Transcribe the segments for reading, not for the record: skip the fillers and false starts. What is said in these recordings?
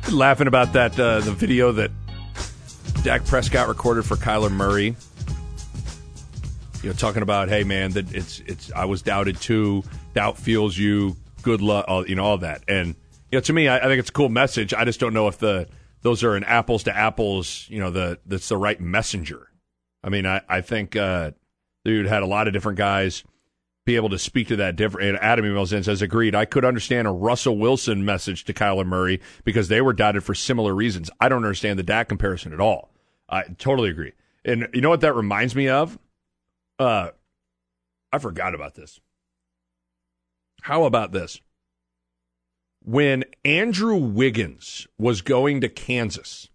Laughing about that, the video that Dak Prescott recorded for Kyler Murray. You know, talking about, hey man, that it's. I was doubted too. Doubt fuels you. Good luck. All that. And to me, I think it's a cool message. I just don't know if those are an apples to apples. That's the right messenger. I mean, I think dude had a lot of different guys be able to speak to that different. And Adam emails in and says, agreed. I could understand a Russell Wilson message to Kyler Murray because they were doubted for similar reasons. I don't understand the Dak comparison at all. I totally agree. And you know what that reminds me of? I forgot about this. How about this? When Andrew Wiggins was going to Kansas,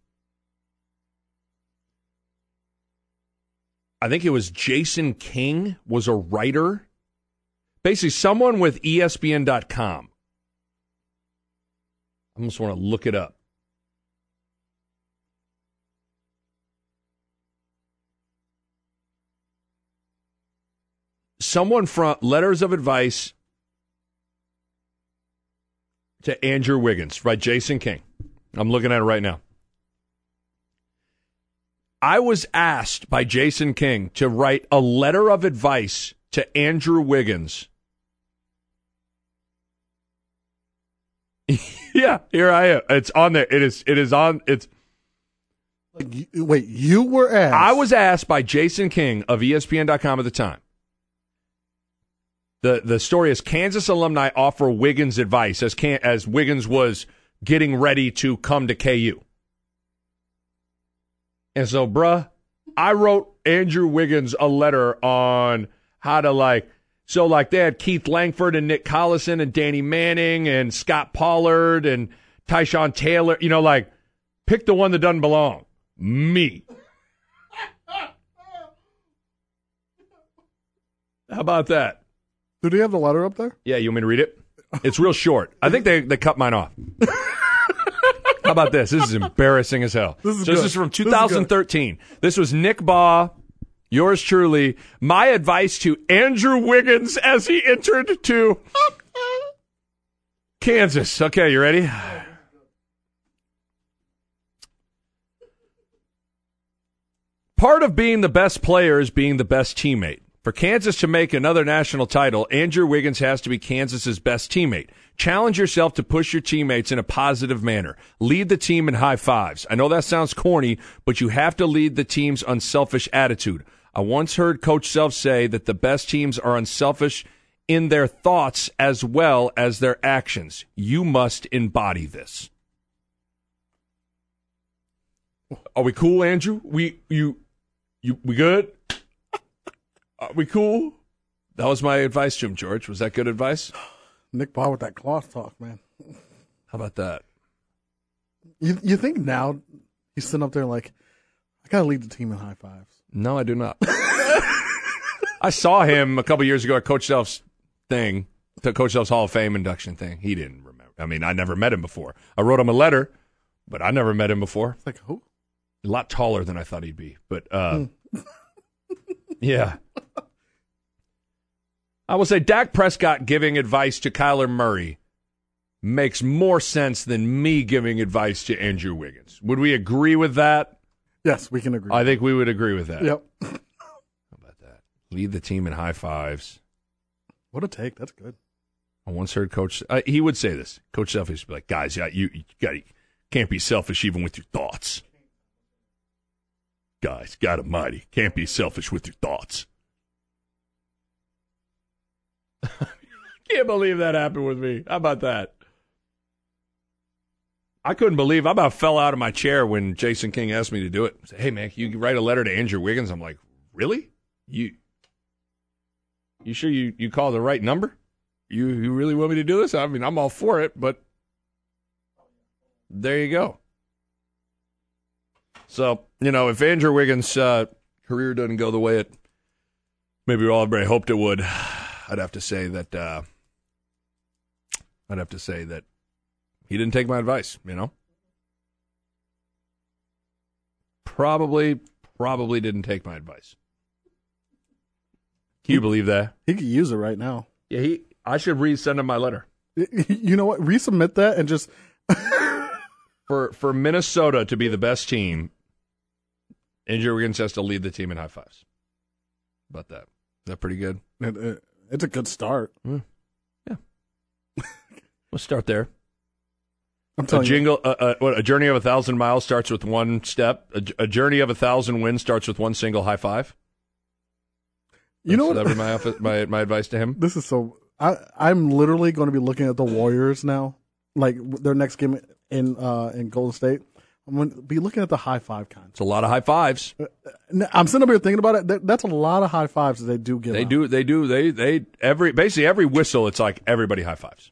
I think it was Jason King was a writer. Basically, someone with ESPN.com. I almost want to look it up. Someone from Letters of Advice to Andrew Wiggins by Jason King. I'm looking at it right now. I was asked by Jason King to write a letter of advice to Andrew Wiggins. Yeah, here I am. It's on there. It is on. It's. Wait, you were asked? I was asked by Jason King of ESPN.com at the time. The story is Kansas alumni offer Wiggins advice as Wiggins was getting ready to come to KU. And so, bruh, I wrote Andrew Wiggins a letter on how to they had Keith Langford and Nick Collison and Danny Manning and Scott Pollard and Tyshawn Taylor, pick the one that doesn't belong. Me. How about that? Do they have the letter up there? Yeah, you want me to read it? It's real short. I think they cut mine off. How about this? This is embarrassing as hell. This is from 2013. This was Nick Baugh, yours truly. My advice to Andrew Wiggins as he entered to Kansas. Okay, you ready? Part of being the best player is being the best teammate. For Kansas to make another national title, Andrew Wiggins has to be Kansas's best teammate. Challenge yourself to push your teammates in a positive manner. Lead the team in high fives. I know that sounds corny, but you have to lead the team's unselfish attitude. I once heard Coach Self say that the best teams are unselfish in their thoughts as well as their actions. You must embody this. Are we cool, Andrew? We good? Are we cool? That was my advice to him, George. Was that good advice? Nick Baugh with that cloth talk, man. How about that? You think now he's sitting up there like, I got to lead the team in high fives? No, I do not. I saw him a couple years ago at Coach Self's thing, the Coach Self's Hall of Fame induction thing. He didn't remember. I mean, I never met him before. I wrote him a letter, but I never met him before. It's like, who? A lot taller than I thought he'd be. But, yeah. I will say Dak Prescott giving advice to Kyler Murray makes more sense than me giving advice to Andrew Wiggins. Would we agree with that? Yes, we can agree. I think we would agree with that. Yep. How about that? Lead the team in high fives. What a take. That's good. I once heard Coach, he would say this. Coach Self used to be like, guys, you can't be selfish even with your thoughts. Guys, God almighty, can't be selfish with your thoughts. Can't believe that happened with me. How about that? I couldn't believe. I about fell out of my chair when Jason King asked me to do it. I said, hey, man, can you write a letter to Andrew Wiggins? I'm like, really? You sure you called the right number? You really want me to do this? I mean, I'm all for it, but there you go. So, if Andrew Wiggins' career doesn't go the way it maybe all everybody hoped it would, I'd have to say that he didn't take my advice, Probably didn't take my advice. Can you believe that? He could use it right now. Yeah, I should resend him my letter. You know what? Resubmit that and just For Minnesota to be the best team, Andrew Wiggins has to lead the team in high fives. How about that? Is that pretty good? It's a good start. Yeah. Let's start there. I'm telling you. A journey of 1,000 miles starts with one step. A journey of 1,000 wins starts with one single high five. You know what? That would be my advice to him. This is so. I'm literally going to be looking at the Warriors now, like their next game in Golden State. I'm going to be looking at the high five kind. It's a lot of high fives. I'm sitting up here thinking about it. That's a lot of high fives that they do give. They do. Basically every whistle, it's like everybody high fives.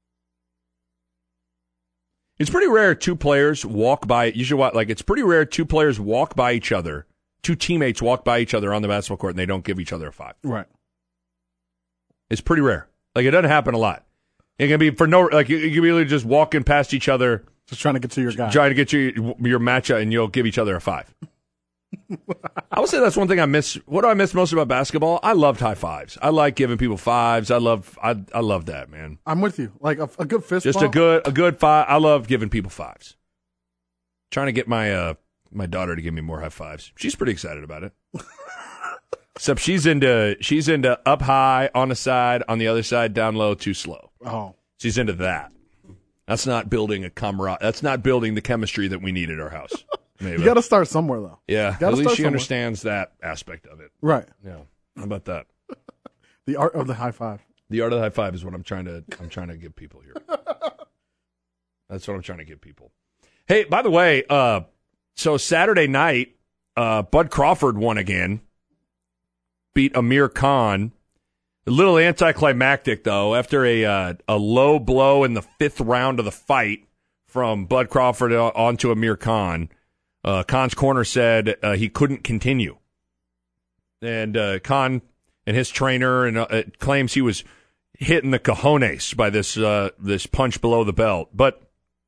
It's pretty rare two players walk by. You should watch. Like, it's pretty rare two players walk by each other. Two teammates walk by each other on the basketball court and they don't give each other a five. Right. It's pretty rare. Like, it doesn't happen a lot. It can be for no. Like, you can be really just walking past each other, just trying to get to your guy, trying to get your matchup, and you'll give each other a five. I would say that's one thing I miss. What do I miss most about basketball? I loved high fives. I like giving people fives. I love that, man. I'm with you. Like a good fist Just bump. a good five. I love giving people fives. Trying to get my daughter to give me more high fives. She's pretty excited about it. Except she's into up high, on the side, on the other side, down low, too slow. Oh. She's into that. That's not building a camaraderie. That's not building the chemistry that we need at our house. Maybe. You got to start somewhere, though. Yeah, at least she understands that aspect of it. Right. Yeah. How about that? The art of the high five. The art of the high five is what I'm trying to give people here. That's what I'm trying to give people. Hey, by the way, so Saturday night, Bud Crawford won again. Beat Amir Khan. A little anticlimactic, though, after a low blow in the 5th round of the fight from Bud Crawford onto Amir Khan. Khan's corner said he couldn't continue. And Khan and his trainer claims he was hitting the cojones by this punch below the belt. But,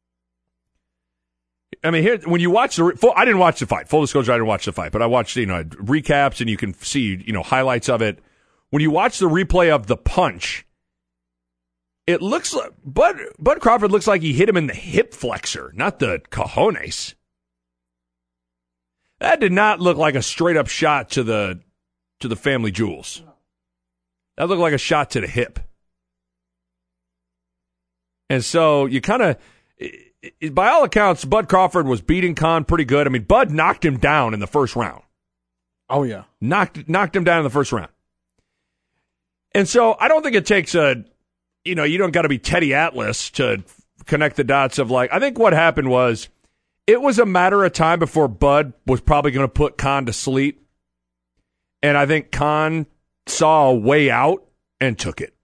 I mean, here when you watch I didn't watch the fight. Full disclosure, I didn't watch the fight. But I watched, recaps, and you can see, highlights of it. When you watch the replay of the punch, it looks like Bud Crawford looks like he hit him in the hip flexor, not the cojones. That did not look like a straight-up shot to the family jewels. That looked like a shot to the hip. And so you kind of, by all accounts, Bud Crawford was beating Khan pretty good. I mean, Bud knocked him down in the first round. Oh, yeah. Knocked him down in the first round. And so I don't think it takes you don't got to be Teddy Atlas to connect the dots of I think what happened was, it was a matter of time before Bud was probably going to put Khan to sleep. And I think Khan saw a way out and took it.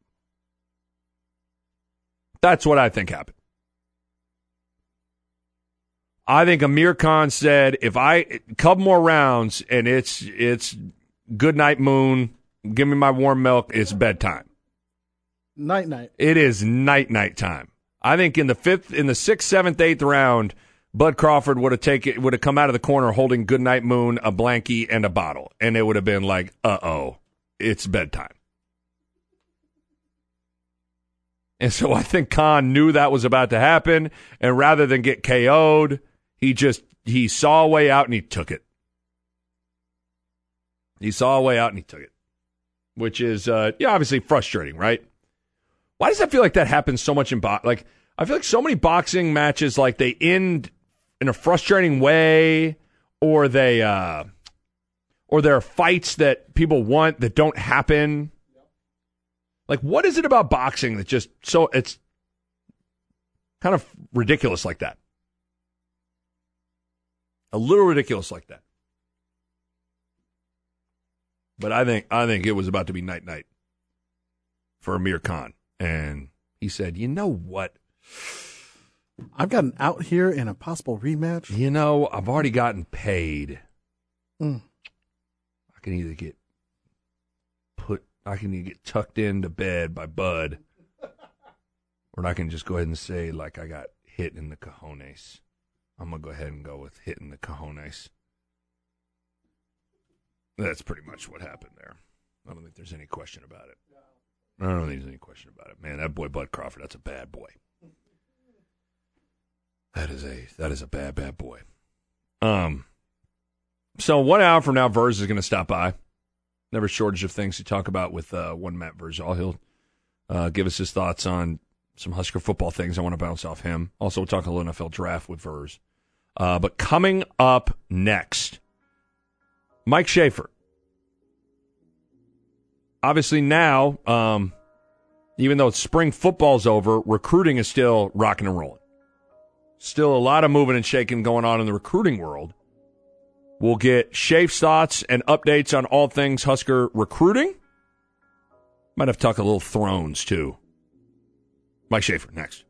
That's what I think happened. I think Amir Khan said, if I couple more rounds and it's good night moon, give me my warm milk, it's bedtime. Night. It is night time. I think in the 6th, 7th, 8th round, Bud Crawford would have come out of the corner holding Goodnight Moon, a blankie, and a bottle. And it would have been like, uh-oh, it's bedtime. And so I think Khan knew that was about to happen, and rather than get KO'd, he saw a way out and he took it. He saw a way out and he took it. Which is, obviously frustrating, right? Why does that feel like that happens so much in boxing? I feel like so many boxing matches, they end in a frustrating way, or there are fights that people want that don't happen. What is it about boxing that just it's kind of ridiculous like that? A little ridiculous like that. But I think it was about to be night for Amir Khan, and he said, "You know what? I've gotten out here in a possible rematch. I've already gotten paid. I can either get tucked into bed by Bud, or I can just go ahead and say, I got hit in the cojones. I'm going to go ahead and go with hitting the cojones." That's pretty much what happened there. I don't think there's any question about it. I don't think there's any question about it. Man, that boy Bud Crawford, that's a bad boy. That is a bad boy. So 1 hour from now, Verz is going to stop by. Never shortage of things to talk about with one Matt Verzal. He'll give us his thoughts on some Husker football things. I want to bounce off him. Also, we'll talk a little NFL draft with Verz. But coming up next, Mike Schaefer. Obviously now, even though spring football's over, recruiting is still rocking and rolling. Still a lot of moving and shaking going on in the recruiting world. We'll get Shafe's thoughts and updates on all things Husker recruiting. Might have to talk a little Thrones, too. Mike Schaefer, next.